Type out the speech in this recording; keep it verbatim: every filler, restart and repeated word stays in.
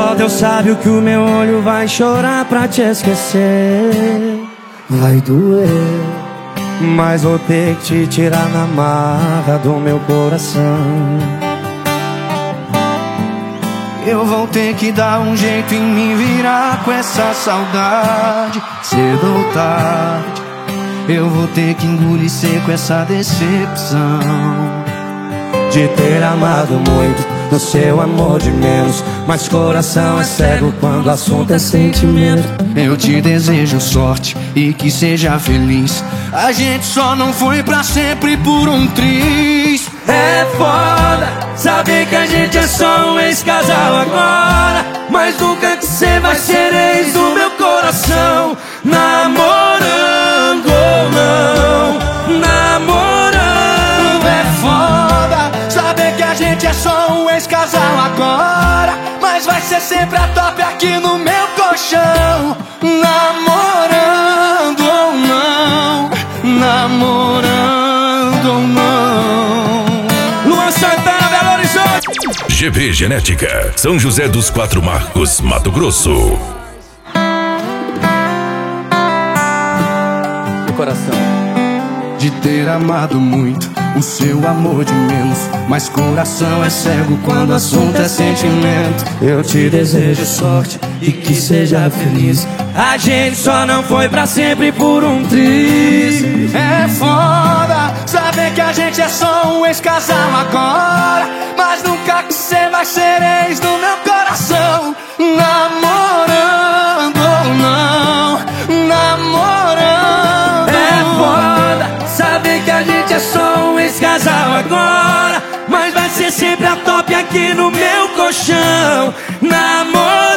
Só Deus sabe o que o meu olho vai chorar pra te esquecer. Vai doer, mas vou ter que te tirar na marra do meu coração. Eu vou ter que dar um jeito em me virar com essa saudade. Cedo ou tarde, eu vou ter que engolir seco essa decepção de ter amado muito, no seu amor de menos. Mas coração é cego quando o assunto é sentimento. Eu te desejo sorte e que seja feliz. A gente só não foi pra sempre por um triz. É foda saber que a gente é só um ex-casal agora, mas nunca que cê vai ser ex do meu coração. Namorando ou não, namorando. É foda saber que a gente é só um ex-casal agora, mas vai ser sempre a top aqui no meu colchão. Namorando ou não, namorando ou não. Luan Santana, Belo Horizonte. G B Genética, São José dos Quatro Marcos, Mato Grosso. Coração de ter amado muito, o seu amor de menos. Mas coração é cego quando o assunto é sentimento. Eu te desejo sorte e que seja feliz. A gente só não foi pra sempre por um triz. É foda saber que a gente é só um ex-casal agora, mas nunca que cê vai ser ex do meu coração. Namorando ou não, namorando. É foda saber que a gente é só um ex-casal agora, mas vai ser sempre a top aqui no meu colchão. Namorando.